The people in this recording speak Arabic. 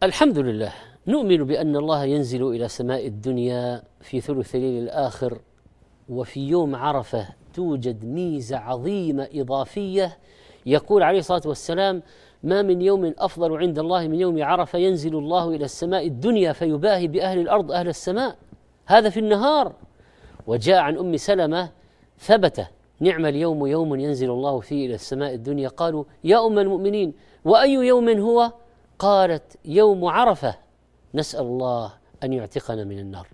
الحمد لله، نؤمن بأن الله ينزل إلى سماء الدنيا في ثلث الليل الآخر، وفي يوم عرفة توجد ميزة عظيمة إضافية. يقول عليه الصلاة والسلام: ما من يوم أفضل عند الله من يوم عرفة، ينزل الله إلى السماء الدنيا فيباهي بأهل الأرض أهل السماء. هذا في النهار. وجاء عن أم سلمة ثبت: نعم اليوم يوم ينزل الله فيه إلى السماء الدنيا. قالوا: يا أم المؤمنين وأي يوم هو؟ قالت: يوم عرفة، نسأل الله أن يعتقنا من النار.